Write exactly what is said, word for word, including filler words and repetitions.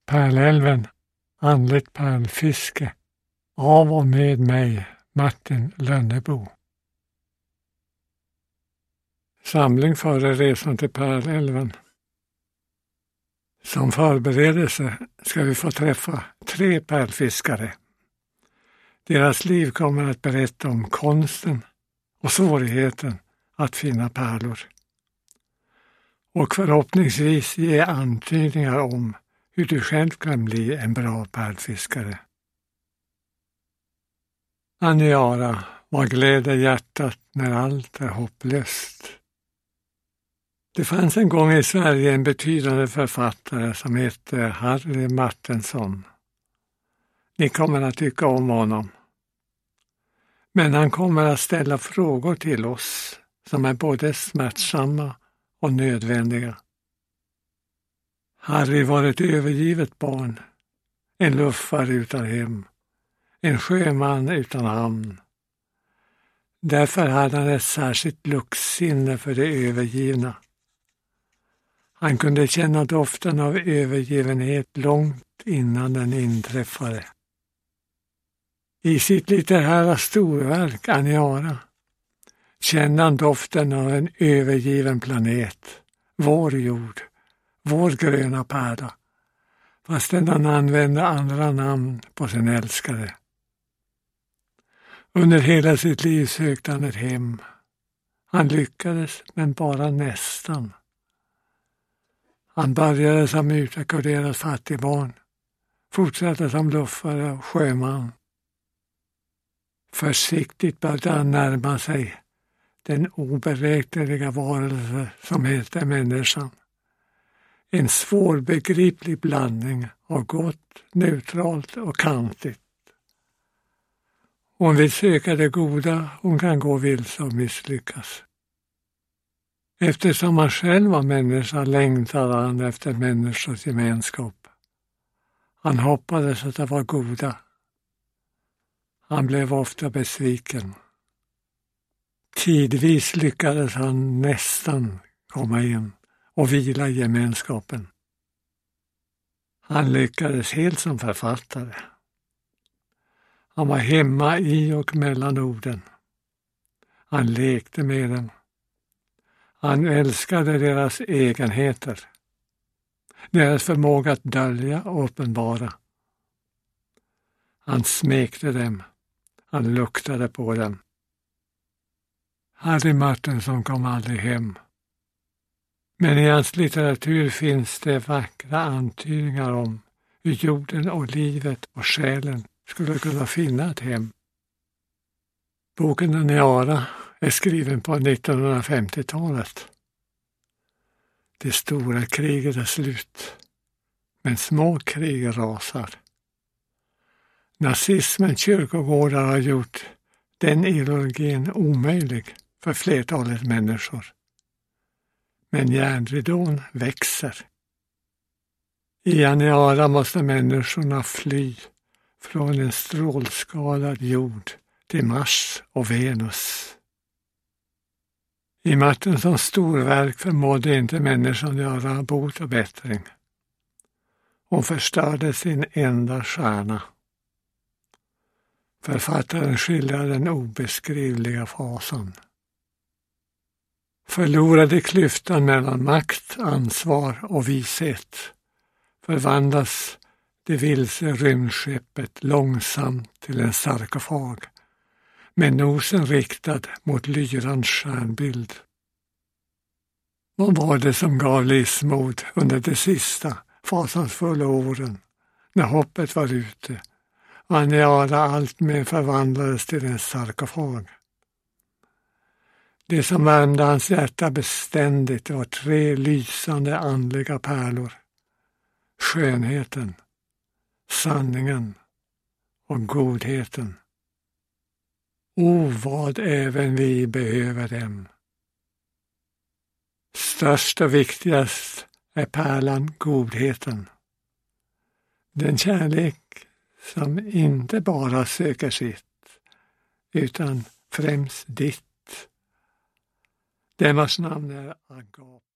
Pärlälven, andligt pärlfiske, av och med mig, Martin Lönnebo. Samling före resan till Pärlälven. Som förberedelse ska vi få träffa tre pärlfiskare. Deras liv kommer att berätta om konsten och svårigheten att finna pärlor. Och förhoppningsvis ge antydningar om hur du själv kan bli en bra pärlfiskare. Aniara, vad gläder hjärtat när allt är hopplöst. Det fanns en gång i Sverige en betydande författare som hette Harry Martinson. Ni kommer att tycka om honom. Men han kommer att ställa frågor till oss som är både smärtsamma och nödvändiga. Harry var ett övergivet barn, en luffare utan hem, en sjöman utan hamn. Därför hade han ett särskilt luktsinne för det övergivna. Han kunde känna doften av övergivenhet långt innan den inträffade. I sitt litterära storverk Aniara kände han doften av en övergiven planet, vår jord, vår gröna pärla, fastän han använde andra namn på sin älskare. Under hela sitt liv sökte han ett hem. Han lyckades, men bara nästan. Han började som utarkulerad fattigbarn, fortsatte som luffare och sjöman. Försiktigt började han närma sig den oberäkneliga varelse som heter människan. En svårbegriplig blandning av gott, neutralt och kantigt. Hon vill söka det goda, hon kan gå vilse och misslyckas. Eftersom han själv var människa längtade han efter människors gemenskap. Han hoppades att det var goda. Han blev ofta besviken. Tidvis lyckades han nästan komma in och vila i gemenskapen. Han lyckades helt som författare. Han var hemma i och mellan orden. Han lekte med dem. Han älskade deras egenheter, deras förmåga att dölja och uppenbara. Han smekte dem, han luktade på dem. Harry Martinson kom aldrig hem. Men i hans litteratur finns det vackra antydningar om hur jorden och livet och själen skulle kunna finna ett hem. Boken Aniara är skriven på nittonhundrafemtiotalet. Det stora kriget är slut, men små krig rasar. Nazismens kyrkogårdar har gjort den ideologin omöjlig för flertalet människor. Men järnridån växer. I Aniara måste människorna fly från en strålskadad jord till Mars och Venus. I Martinsons storverk förmådde inte människan göra bot och bättring. Hon förstörde sin enda stjärna. Författaren skildrar den obeskrivliga fasan. Förlorade klyftan mellan makt, ansvar och vishet förvandlas det vilse rymdskeppet långsamt till en sarkofag med nosen riktad mot lyrans stjärnbild. Vad var det som gav livsmod under de sista fasansfulla åren när hoppet var ute och Aniara alltmer förvandlades till en sarkofag? Det som värmde hans hjärta beständigt var tre lysande andliga pärlor. Skönheten, sanningen och godheten. O, vad även vi behöver dem. Störst och viktigast är pärlan godheten. Den kärlek som inte bara söker sitt, utan främst ditt. Den vars namn är Agape.